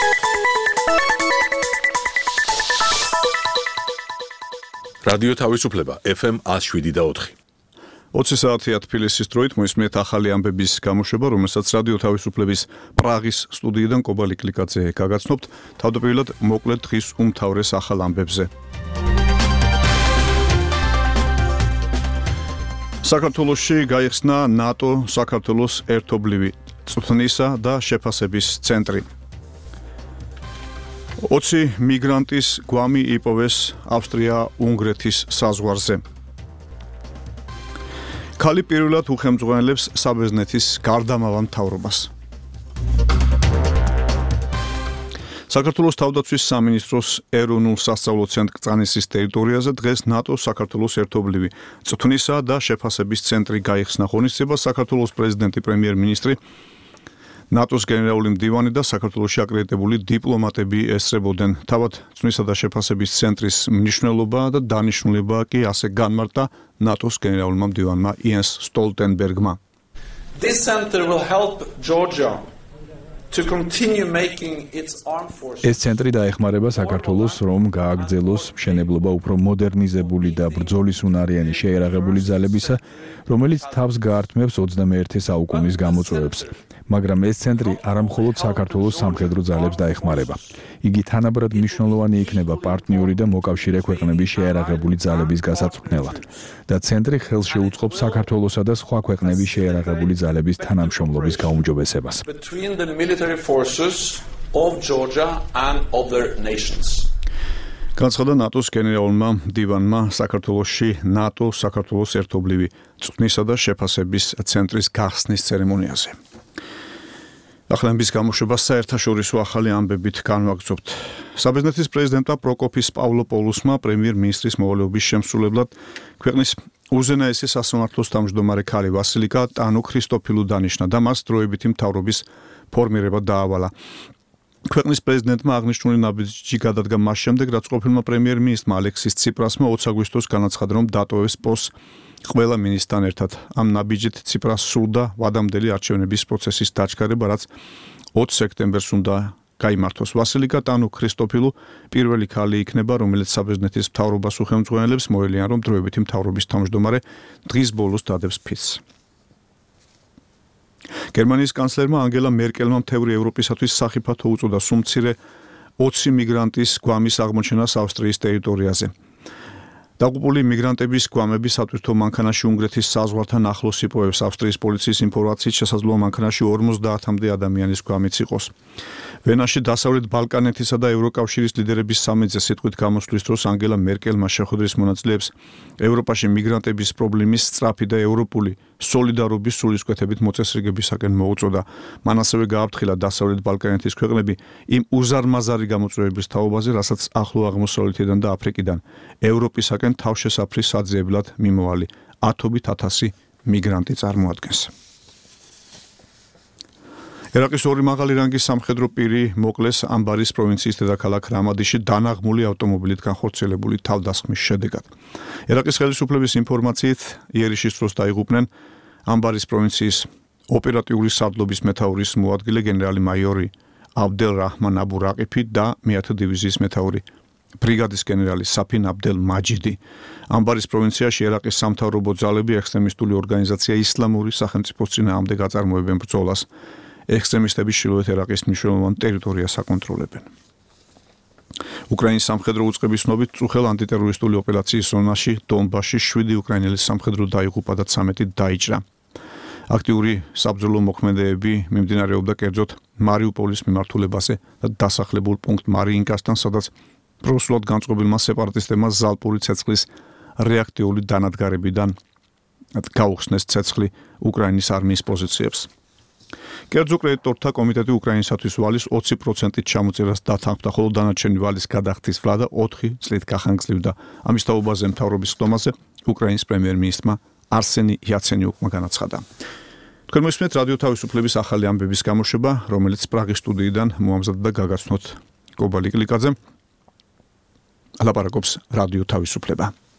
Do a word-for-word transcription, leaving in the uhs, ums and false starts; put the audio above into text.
რადიო თავისუფლება ეფ ემ one oh seven და four. ოცი საათია თბილისის დროით მოისმენთ ახალი ამბების გამოშვება, რომელსაც რადიო თავისუფლების პრაღის სტუდიიდან კობალი კლიკაძე გაგაცნობთ. თავდაპირველად მოკლედ დღის უმთავრეს ახალ ამბებზე. საქართველოში გაიხსნა ნატო საქართველოს ერთობლივი წვრთნისა და შეფასების ცენტრი. ოცი მიგრანტის გვამი იპოვეს ავსტრია-უნგრეთის საზღვარზე. ქალი პირველად უხელმძღვანელებს საბერძნეთის გარდამავალ მთავრობას. საქართველოს თავდაცვის სამინისტროს ეროვნულ სასწავლო ცენტრ კრწანისის ტერიტორიაზე დღეს ნატო საქართველოს ერთობლივი წვრთნისა და შეფასების ცენტრი გაიხსნა. ღონისძიებას საქართველოს პრეზიდენტი, პრემიერ-მინისტრი, ნატოს გენერალური მდივანი და საქართველოში აკრედიტებული დიპლომატები ესწრებოდნენ. თავად წვრთნისა და შეფასების ცენტრის მნიშვნელობა და დანიშნულება კი ასე განმარტა ნატოს გენერალურმა მდივანმა იენს სტოლტენბერგმა. This center will help Georgia to continue making its armed forces. ეს ცენტრი დაეხმარება საქართველოს, რომ გააგრძელოს მშენებლობა უფრო მოდერნიზებული და ბრძოლისუნარიანი შეიარაღებული ძალებისა, რომელიც თავს გაართმევს ოცდამეერთე საუკუნის გამოწვევებს. მაგრამ ეს ცენტრი არამხოლოდ საქართველოს სამხედრო ძალებს დაეხმარება. იგი თანაბრად მნიშვნელოვანი იქნება პარტნიორი და მოკავშირე ქვეყნების შეიარაღებული ძალების გასაწვრთნელად და ცენტრი ხელს შეუწყობს საქართველოსა და სხვა ქვეყნების შეიარაღებული ძალების თანამშრომლობის გაუმჯობესებას. Between the military forces of Georgia and other nations. განცხადა ნატოს გენერალურმა მდივანმა საქართველოში ნატო საქართველოს ერთობლივი წვრთნისა და შეფასების ცენტრის გახსნის ცერემონიაზე. ახალების გამოშვება საერთაშორისო ახალი ამბებით განვაგრძობთ. საბერძნეთის პრეზიდენტმა პროკოფის პავლოპოლუსმა პრემიერ-მინისტრის მოვალეობის შემსრულებლად ქვეყნის უზენაესი სასამართლოს თავმჯდომარე ქალი ვასილიკა ტანო-ქრისტოფილუ დანიშნა და მას დროებითი მთავრობის ფორმირება დაავალა. ქვეყნის პრეზიდენტმა აღნიშნული ნაბიჯი გადადგა მას შემდეგ, რაც ყოფილმა პრემიერ-მინისტრმა ალექსის ციპრასმა ოცი აგვისტოს განაცხადა, რომ დატოვებს პოსტს ყველა მინისტრთან ერთად. ამ ნაბიჯით ციპრას სურდა ვადამდელი არჩევნების პროცესის დაჩქარება, რაც ოცი სექტემბერს უნდა გაიმართოს. ვასილიკა ტანო-ქრისტოფილუ პირველი ქალი იქნება, რომელიც საბერძნეთის მთავრობას უხელმძღვანელებს, მოელიან, რომ დროებითი მთავრობის თავმჯდომარე დღის ბოლოს დადებს ფიცს. გერმანიის კანცლერმა ანგელა მერკელმა მთელი ევროპისათვის სახიფათო უწოდა სუმცირე ოცი მიგრანტის გვამის აღმოჩენას ავსტრიის ტერიტორიაზე. დაღუპული მიგრანტების გვამები სატვირთო მანქანაში უნგრეთის საზღვართან ახლოს იპოვებს. ავსტრიის პოლიციის ინფორმაციით შესაძლოა მანქანაში ორმოცდაათამდე ადამიანის გვამიც იყოს. ვენაში დასავლეთ ბალკანეთისა და ევროკავშირის ლიდერების სამედზე სიტყვით გამოსვლის დროს ანგელა მერკელმა შეხვედრის მონაწილეებს ევროპაში მიგრანტების პრობლემის სწრაფი და ევროპული სოლიდარობის სულისკვეთებით მოწესრიგებისაკენ მოუწოდა. მან ასევე გააფრთხილა დასავლეთ ბალკანეთის ქვეყნები იმ უზარმაზარი გამოწვევების თაობაზე, რასაც ახლო აღმოსავლეთიდან და აფრიკიდან ევროპისაკენ თავშესაფრის საძიებლად მიმოვალი ათობით ათასი მიგრანტი წარმოადგენს. ერაყის ორი მაღალი რანგის სამხედრო პირი მოკლეს ამბარის პროვინციის დედაქალაქ რამადიში დანაღმული ავტომობილით განხორციელებული თავდასხმის შედეგად. ერაყის ხელისუფლების ინფორმაციით იერიშის დროს დაიღუპნენ ამბარის პროვინციის ოპერატიული სარდლობის მეთაურის მოადგილე გენერალი მაიორი აბდელ რაჰმან აბუ რაყიფი და მეათე დივიზიის მეთაური ბრიგადის გენერალი საფინ აბდელ მაჯიდი. ამბარის პროვინციაში ერაყის სამთავრობო ძალები ექსტრემისტული ორგანიზაცია ისლამური სახელმწიფოს წინააღმდეგ აწარმოებენ ბრძოლას. ექსტრემისტები ჩრდილოეთ ერაყის მნიშვნელოვან ტერიტორიას აკონტროლებენ. უკრაინის სამხედრო უწყების ცნობით წუხელ ანტიტერორისტული ოპერაციის ზონაში დონბასში შვიდი უკრაინელი სამხედრო დაიღუპა და ცამეტი დაიჭრა. აქტიური საბრძოლო მოქმედებები მიმდინარეობდა კერძოდ მარიუპოლის მიმართულებაზე და დასახლებულ პუნქტ მარიინკასთან, სადაც პროსულად განწყობილმა სეპარატისტებმა ზალპური ცეცხლის რეაქტიული დანადგარებიდან გაუხსნეს ცეცხლი უკრაინის არმიის პოზიციებს. კერძო კრედიტორთა კომიტეტი უკრაინისათვის ვალის ოცი პროცენტით ჩამოწერას დათანხმდა, ხოლო დანარჩენი ვალის გადახდის ვლადა ოთხი წლით გახანგრძლივდა. ამის თაობაზე მთავრობის ხდომაზე უკრაინის პრემიერ-მინისტრმა არსენი იაცენიუკმა განაცხადა. თქვენ მოისმენთ რადიო თავისუფლების ახალი ამბების გამოშვება, რომელიც პრაღის სტუდიიდან მოამზადდა და გაგაცნოთ კობალი კლიკაძე. ლაპარაკობს რადიო თავისუფლება.